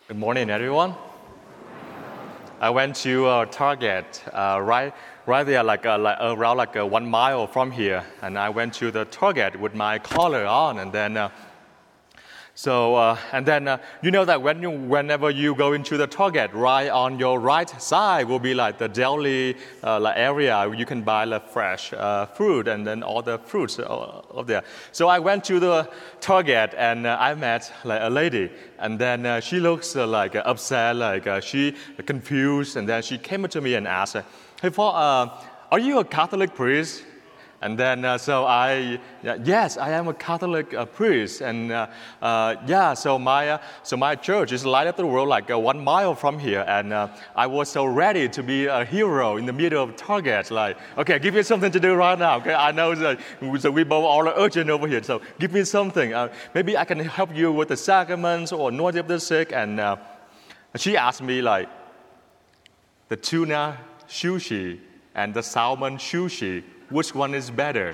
Good morning, everyone. I went to Target right there, around 1 mile from here, and I went to the Target with my collar on, and then. You know that whenever you go into the Target, right on your right side will be like the deli area. You can buy fresh fruit and then all the fruits up there. So I went to the Target and I met a lady, and then she looks upset, she confused, and then she came to me and asked, "Hey, are you a Catholic priest?" And then, yes, I am a Catholic priest, and so my church is right up the road, 1 mile from here, and I was so ready to be a hero in the middle of Target, okay, give me something to do right now, okay, I know that so we both all are urgent over here, so give me something, maybe I can help you with the sacraments or anointing of the sick, and she asked me, the tuna sushi and the salmon sushi, which one is better?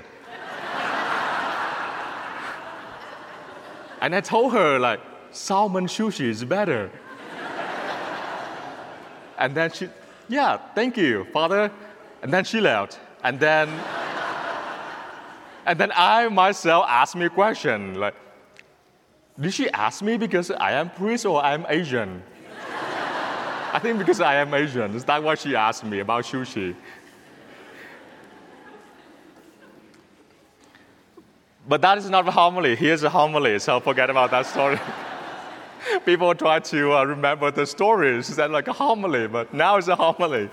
And I told her, salmon sushi is better. And then she, thank you, Father. And then she left. And then I myself asked me a question, did she ask me because I am priest or I am Asian? I think because I am Asian. Is that why she asked me about sushi? But that is not a homily. Here's a homily, so forget about that story. People try to remember the stories. It's like a homily, but now it's a homily.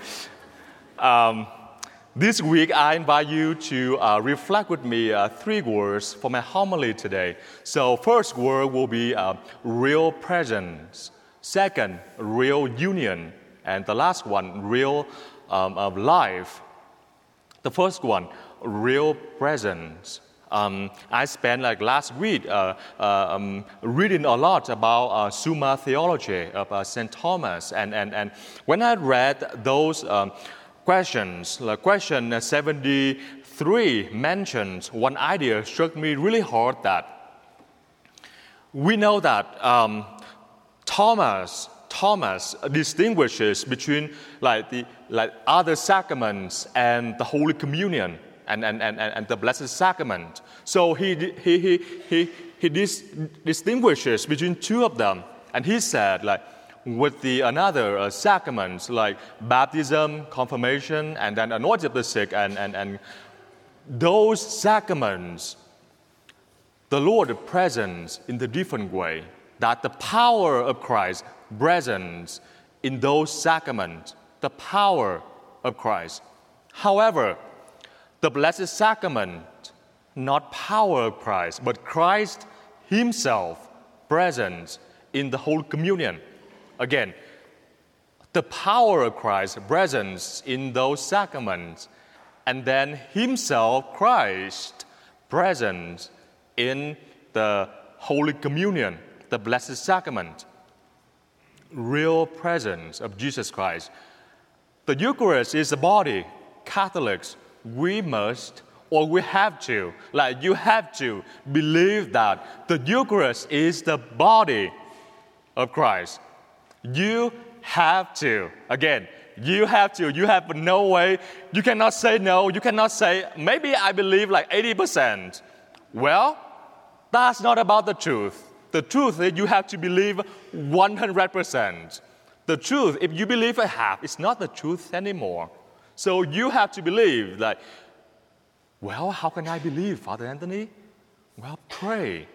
This week, I invite you to reflect with me 3 words for my homily today. So first word will be real presence. Second, real union. And the last one, real life. The first one, real presence. I spent last week reading a lot about Summa Theology of St. Thomas. And when I read those questions, question 73 mentions one idea struck me really hard that we know that Thomas distinguishes between other sacraments and the Holy Communion. And the Blessed Sacrament. So he distinguishes between 2 of them. And he said, with the another sacraments, like baptism, confirmation, and then anointing of the sick, and those sacraments, the Lord presents in the different way, that the power of Christ presents in those sacraments, the power of Christ. However, the Blessed Sacrament, not power of Christ, but Christ Himself present in the Holy Communion. Again, the power of Christ present in those sacraments, and then Himself, Christ, present in the Holy Communion, the Blessed Sacrament. Real presence of Jesus Christ. The Eucharist is the body. Catholics, we must, or we have to, you have to believe that the Eucharist is the body of Christ. You have to. Again, you have to. You have no way. You cannot say no. You cannot say, maybe I believe 80%. Well, that's not about the truth. The truth is you have to believe 100%. The truth, if you believe a half, it's not the truth anymore. So you have to believe how can I believe, Father Anthony? Well, pray.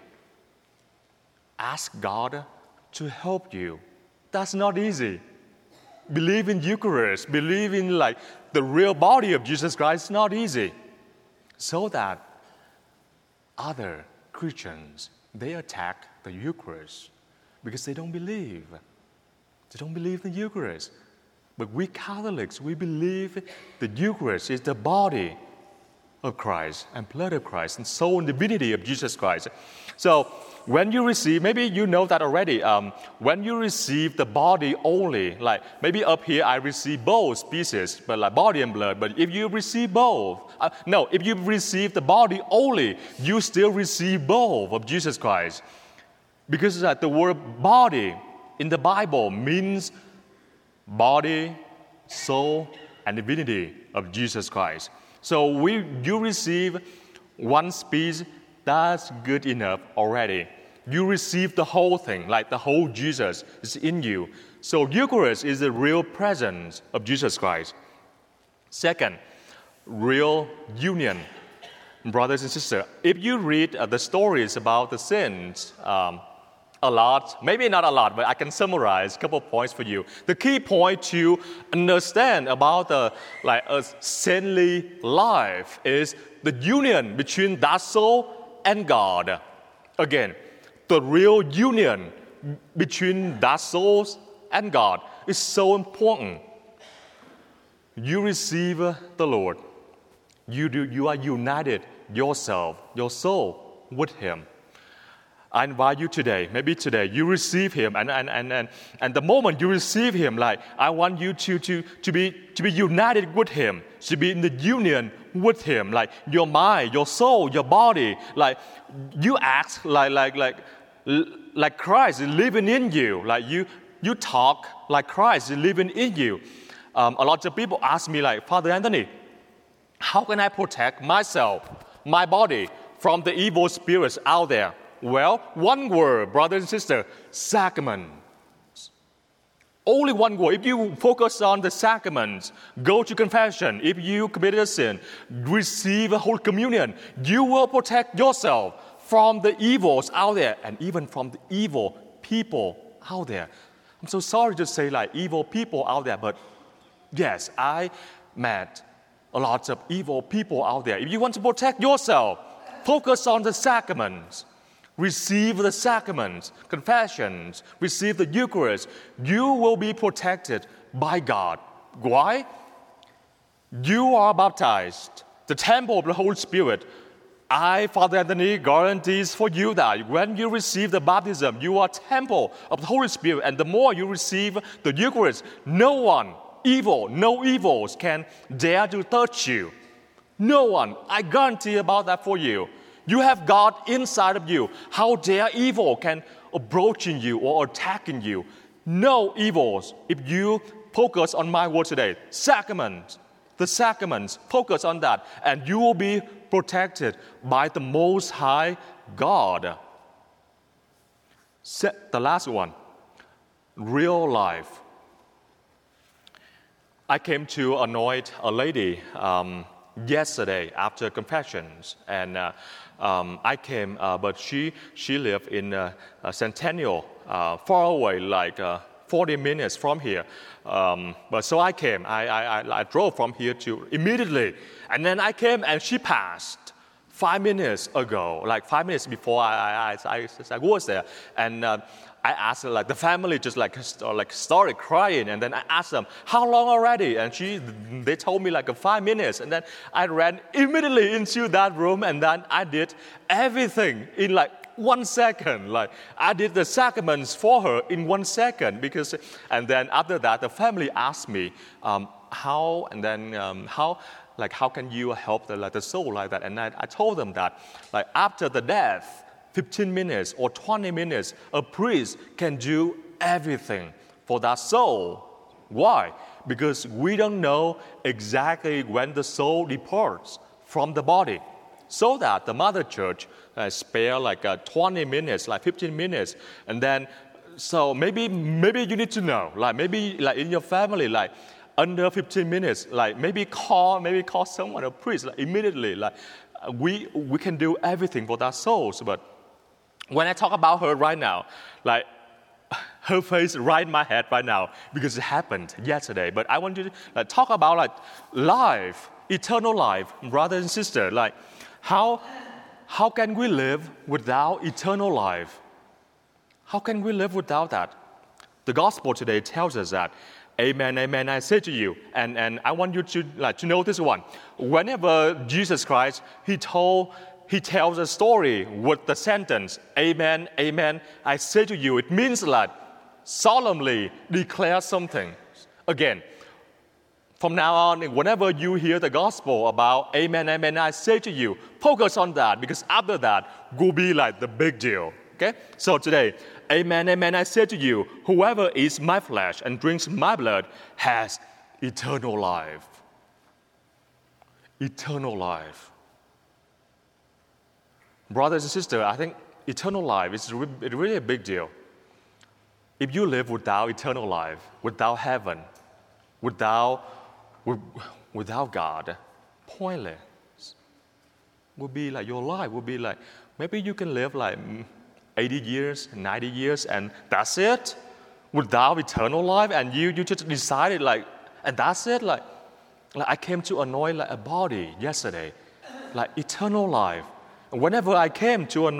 Ask God to help you. That's not easy. Believe in Eucharist, believe in the real body of Jesus Christ is not easy. So that other Christians, they attack the Eucharist because they don't believe. They don't believe in the Eucharist. But we Catholics, we believe the Eucharist is the body of Christ and blood of Christ and soul and divinity of Jesus Christ. So when you receive, maybe you know that already, when you receive the body only, maybe up here I receive both species, but body and blood, but if you receive both, if you receive the body only, you still receive both of Jesus Christ. Because the word body in the Bible means body, soul, and divinity of Jesus Christ. So you receive one piece, that's good enough already. You receive the whole thing, like the whole Jesus is in you. So Eucharist is the real presence of Jesus Christ. Second, real union. Brothers and sisters, if you read the stories about the saints, a lot, maybe not a lot, but I can summarize a couple of points for you. The key point to understand about a saintly life is the union between that soul and God. Again, the real union between that soul and God is so important. You receive the Lord. You are united yourself, your soul, with Him. I invite you today, maybe today, you receive Him, and the moment you receive Him, I want you to be united with Him, to be in the union with Him, your mind, your soul, your body, you act like Christ is living in you, you talk like Christ is living in you. A lot of people ask me, Father Anthony, how can I protect myself, my body, from the evil spirits out there? Well, one word, brothers and sisters, sacraments. Only one word. If you focus on the sacraments, go to confession. If you committed a sin, receive a Holy Communion. You will protect yourself from the evils out there and even from the evil people out there. I'm so sorry to say evil people out there, but yes, I met a lot of evil people out there. If you want to protect yourself, focus on the sacraments. Receive the sacraments, confessions, receive the Eucharist. You will be protected by God. Why? You are baptized, the temple of the Holy Spirit. I, Father Anthony, guarantees for you that when you receive the baptism, you are temple of the Holy Spirit. And the more you receive the Eucharist, no evils can dare to touch you. No one. I guarantee about that for you. You have God inside of you. How dare evil can approaching you or attacking you? No evils if you focus on my word today. Sacraments. The sacraments, focus on that. And you will be protected by the Most High God. The last one. Real life. I came to anoint a lady yesterday after confessions, and I came, but she lived in Centennial, far away, 40 minutes from here. But so I came. I drove from here to immediately, and then I came, and she passed 5 minutes ago, 5 minutes before I was there, and I asked her, the family just started crying, and then I asked them, how long already? And they told me 5 minutes, and then I ran immediately into that room, and then I did everything in 1 second. I did the sacraments for her in 1 second, and then after that, the family asked me, how can you help the soul like that? And I told them that, after the death, 15 minutes or 20 minutes, a priest can do everything for that soul. Why? Because we don't know exactly when the soul departs from the body. So that the Mother Church spare 20 minutes, 15 minutes, and then, so maybe you need to know, maybe in your family, under 15 minutes, maybe call someone, a priest, immediately. We can do everything for that souls, but when I talk about her right now, her face right in my head right now, because it happened yesterday. But I want you to talk about life, eternal life, brothers and sisters. How can we live without eternal life? How can we live without that? The gospel today tells us that. Amen, amen, I say to you. And I want you to know this one. Whenever Jesus Christ, He tells a story with the sentence, amen, amen, I say to you. It means solemnly declare something. Again, from now on, whenever you hear the gospel about amen, amen, I say to you, focus on that, because after that will be the big deal. Okay? So today, Amen, amen, I say to you, whoever eats my flesh and drinks my blood has eternal life. Eternal life. Brothers and sisters, I think eternal life is really a big deal. If you live without eternal life, without heaven, without God, pointless. Would be like your life would be like, maybe you can live like 80 years, 90 years, and that's it? Without eternal life, and you just decided like, and that's it? Like I came to annoy like a body yesterday, like eternal life. And whenever I come to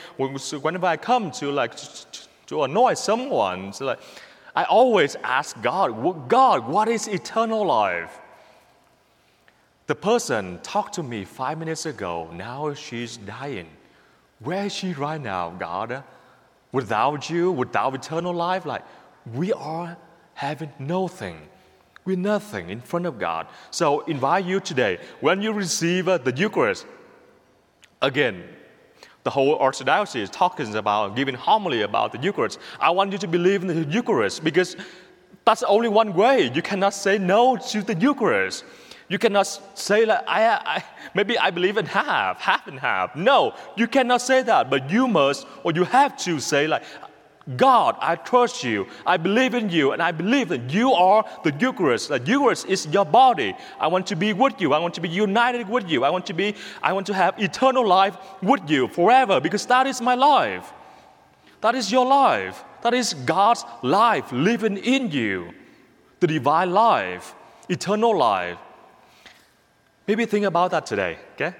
annoy someone, so like, I always ask God, what is eternal life? The person talked to me 5 minutes ago, now she's dying. Where is she right now, God? Without you, without eternal life, like we are having nothing. We're nothing in front of God. So invite you today, when you receive the Eucharist, again, the whole Orthodoxy is talking about, giving homily about the Eucharist. I want you to believe in the Eucharist because that's only one way. You cannot say no to the Eucharist. You cannot say like, maybe I believe in half and half. No, you cannot say that, but you must, or you have to say like, God, I trust you, I believe in you, and I believe that you are the Eucharist. The Eucharist is your body. I want to be with you. I want to be united with you. I want to have eternal life with you forever because that is my life. That is your life. That is God's life living in you. The divine life, eternal life. Maybe think about that today, okay?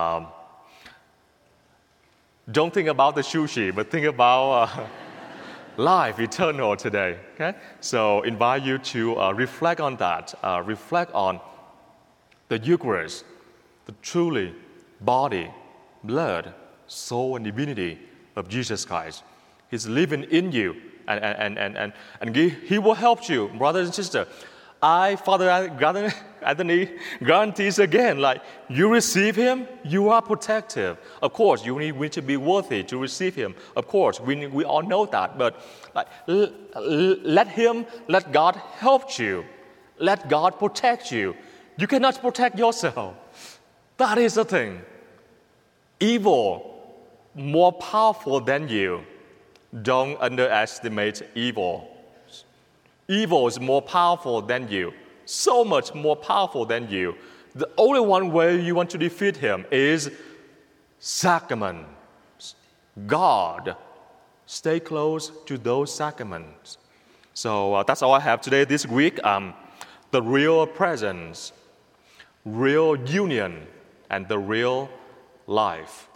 Don't think about the sushi, but think about life eternal today, okay? So invite you to reflect on that. Reflect on the Eucharist, the truly body, blood, soul, and divinity of Jesus Christ. He's living in you, and He will help you, brothers and sisters. Father Anthony guarantees again, like you receive Him, you are protected. Of course, you need to be worthy to receive Him. Of course, we all know that. But like, let God help you. Let God protect you. You cannot protect yourself. That is the thing. Evil, more powerful than you. Don't underestimate evil. Evil is more powerful than you, so much more powerful than you. The only one way you want to defeat him is sacraments. God, stay close to those sacraments. So that's all I have today, this week. The real presence, real union, and the real life.